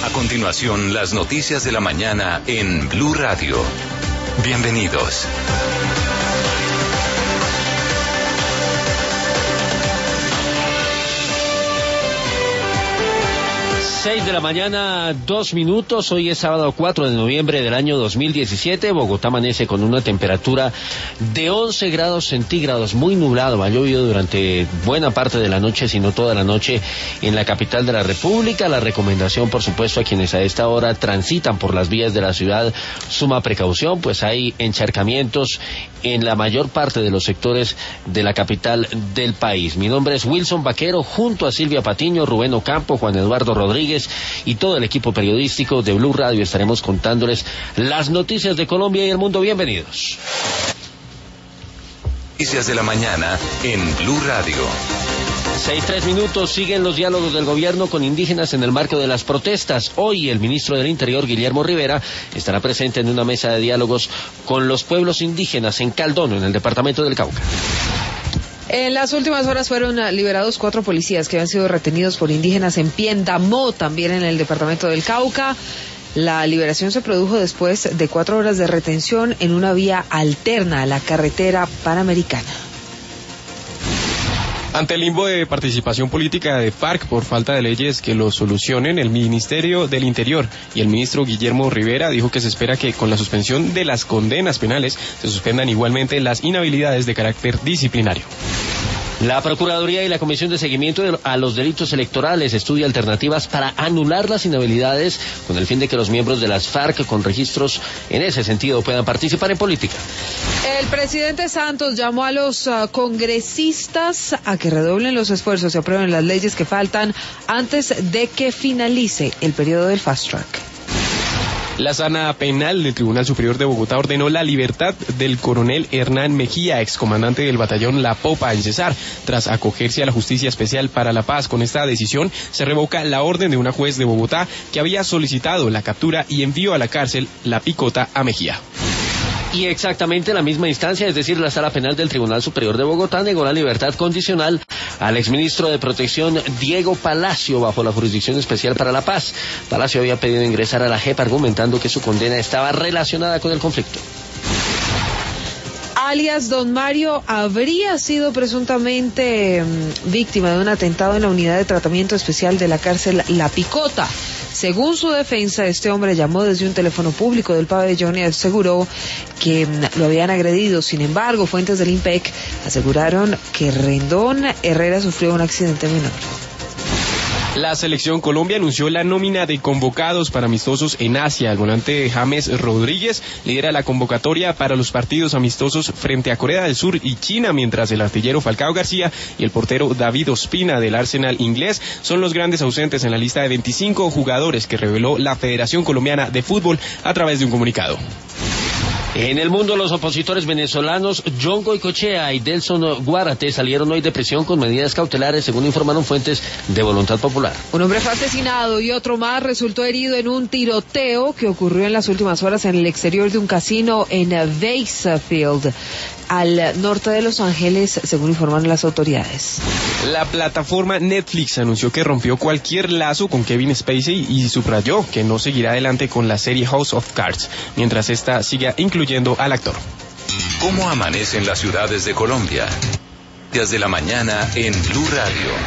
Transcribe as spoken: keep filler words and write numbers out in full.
A continuación, las noticias de la mañana en Blue Radio. Bienvenidos. seis de la mañana, dos minutos. Hoy es sábado cuatro de noviembre del año dos mil diecisiete. Bogotá amanece con una temperatura de once grados centígrados, muy nublado. Ha llovido durante buena parte de la noche, si no toda la noche, en la capital de la República. La recomendación, por supuesto, a quienes a esta hora transitan por las vías de la ciudad, suma precaución, pues hay encharcamientos en la mayor parte de los sectores de la capital del país. Mi nombre es Wilson Vaquero, junto a Silvia Patiño, Rubén Ocampo, Juan Eduardo Rodríguez y todo el equipo periodístico de Blue Radio estaremos contándoles las noticias de Colombia y el mundo. Bienvenidos. Noticias de la mañana en Blue Radio. Seis, tres minutos, siguen los diálogos del gobierno con indígenas en el marco de las protestas. Hoy el ministro del Interior, Guillermo Rivera, estará presente en una mesa de diálogos con los pueblos indígenas en Caldono, en el departamento del Cauca. En las últimas horas fueron liberados cuatro policías que habían sido retenidos por indígenas en Piendamó, también en el departamento del Cauca. La liberación se produjo después de cuatro horas de retención en una vía alterna a la carretera panamericana. Ante el limbo de participación política de FARC por falta de leyes que lo solucionen, el Ministerio del Interior y el ministro Guillermo Rivera dijo que se espera que con la suspensión de las condenas penales se suspendan igualmente las inhabilidades de carácter disciplinario. La Procuraduría y la Comisión de Seguimiento a los Delitos Electorales estudia alternativas para anular las inhabilidades con el fin de que los miembros de las FARC con registros en ese sentido puedan participar en política. El presidente Santos llamó a los uh, congresistas a que redoblen los esfuerzos y aprueben las leyes que faltan antes de que finalice el periodo del Fast Track. La Sala Penal del Tribunal Superior de Bogotá ordenó la libertad del coronel Hernán Mejía, excomandante del batallón La Popa en Cesar, tras acogerse a la Justicia Especial para la Paz. Con esta decisión se revoca la orden de una juez de Bogotá que había solicitado la captura y envío a la cárcel La Picota a Mejía. Y exactamente la misma instancia, es decir, la Sala Penal del Tribunal Superior de Bogotá, negó la libertad condicional al exministro de Protección Diego Palacio bajo la Jurisdicción Especial para la Paz. Palacio había pedido ingresar a la J E P argumentando que su condena estaba relacionada con el conflicto. Alias Don Mario habría sido presuntamente um, víctima de un atentado en la unidad de tratamiento especial de la cárcel La Picota. Según su defensa, este hombre llamó desde un teléfono público del pabellón y aseguró que um, lo habían agredido. Sin embargo, fuentes del IMPEC aseguraron que Rendón Herrera sufrió un accidente menor. La Selección Colombia anunció la nómina de convocados para amistosos en Asia. El volante James Rodríguez lidera la convocatoria para los partidos amistosos frente a Corea del Sur y China, mientras el artillero Falcao García y el portero David Ospina del Arsenal inglés son los grandes ausentes en la lista de veinticinco jugadores que reveló la Federación Colombiana de Fútbol a través de un comunicado. En el mundo, los opositores venezolanos John Goycochea y Delson Guárate salieron hoy de prisión con medidas cautelares, según informaron fuentes de Voluntad Popular. Un hombre fue asesinado y otro más resultó herido en un tiroteo que ocurrió en las últimas horas en el exterior de un casino en Bakersfield, al norte de Los Ángeles, según informaron las autoridades. La plataforma Netflix anunció que rompió cualquier lazo con Kevin Spacey y subrayó que no seguirá adelante con la serie House of Cards, mientras esta siga incluyendo al actor. ¿Cómo amanecen las ciudades de Colombia? Días de la mañana en Blue Radio.